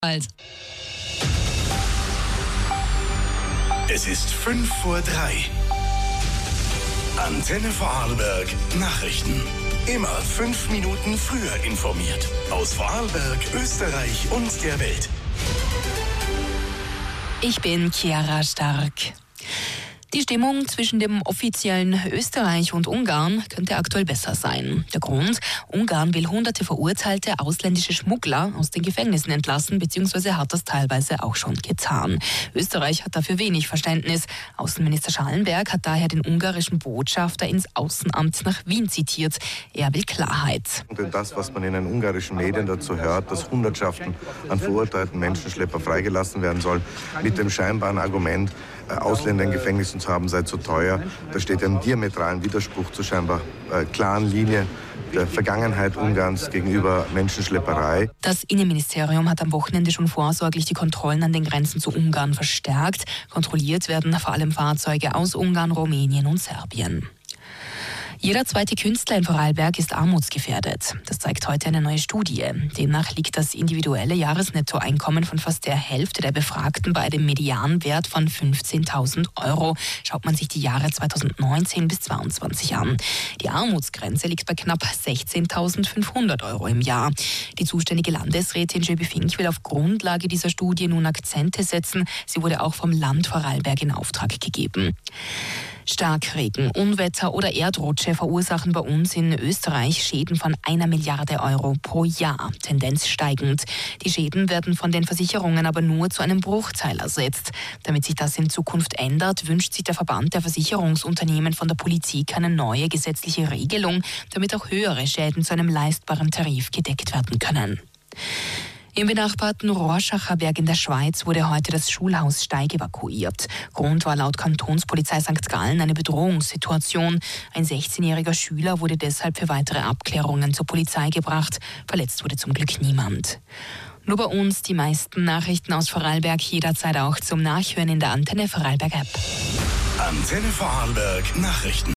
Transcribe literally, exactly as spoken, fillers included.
Bald. Es ist fünf vor drei. Antenne Vorarlberg Nachrichten. Immer fünf Minuten früher informiert. Aus Vorarlberg, Österreich und der Welt. Ich bin Chiara Stark. Die Stimmung zwischen dem offiziellen Österreich und Ungarn könnte aktuell besser sein. Der Grund: Ungarn will hunderte verurteilte ausländische Schmuggler aus den Gefängnissen entlassen, beziehungsweise hat das teilweise auch schon getan. Österreich hat dafür wenig Verständnis. Außenminister Schallenberg hat daher den ungarischen Botschafter ins Außenamt nach Wien zitiert. Er will Klarheit. Und das, was man in den ungarischen Medien dazu hört, dass Hundertschaften an verurteilten Menschenschlepper freigelassen werden sollen, mit dem scheinbaren Argument, Ausländer in Gefängnissen zu haben, sei zu teuer. Da steht ein diametralen Widerspruch zur scheinbar äh, klaren Linie der Vergangenheit Ungarns gegenüber Menschenschlepperei. Das Innenministerium hat am Wochenende schon vorsorglich die Kontrollen an den Grenzen zu Ungarn verstärkt. Kontrolliert werden vor allem Fahrzeuge aus Ungarn, Rumänien und Serbien. Jeder zweite Künstler in Vorarlberg ist armutsgefährdet. Das zeigt heute eine neue Studie. Demnach liegt das individuelle Jahresnettoeinkommen von fast der Hälfte der Befragten bei einem Medianwert von fünfzehntausend Euro. Schaut man sich die Jahre zweitausendneunzehn bis zweitausendzweiundzwanzig an. Die Armutsgrenze liegt bei knapp sechzehntausendfünfhundert Euro im Jahr. Die zuständige Landesrätin J B Fink will auf Grundlage dieser Studie nun Akzente setzen. Sie wurde auch vom Land Vorarlberg in Auftrag gegeben. Starkregen, Unwetter oder Erdrutsche verursachen bei uns in Österreich Schäden von einer Milliarde Euro pro Jahr, Tendenz steigend. Die Schäden werden von den Versicherungen aber nur zu einem Bruchteil ersetzt. Damit sich das in Zukunft ändert, wünscht sich der Verband der Versicherungsunternehmen von der Politik eine neue gesetzliche Regelung, damit auch höhere Schäden zu einem leistbaren Tarif gedeckt werden können. Im benachbarten Rorschacher Berg in der Schweiz wurde heute das Schulhaus Steig evakuiert. Grund war laut Kantonspolizei Sankt Gallen eine Bedrohungssituation. Ein sechzehnjähriger Schüler wurde deshalb für weitere Abklärungen zur Polizei gebracht. Verletzt wurde zum Glück niemand. Nur bei uns die meisten Nachrichten aus Vorarlberg jederzeit auch zum Nachhören in der Antenne Vorarlberg App. Antenne Vorarlberg Nachrichten.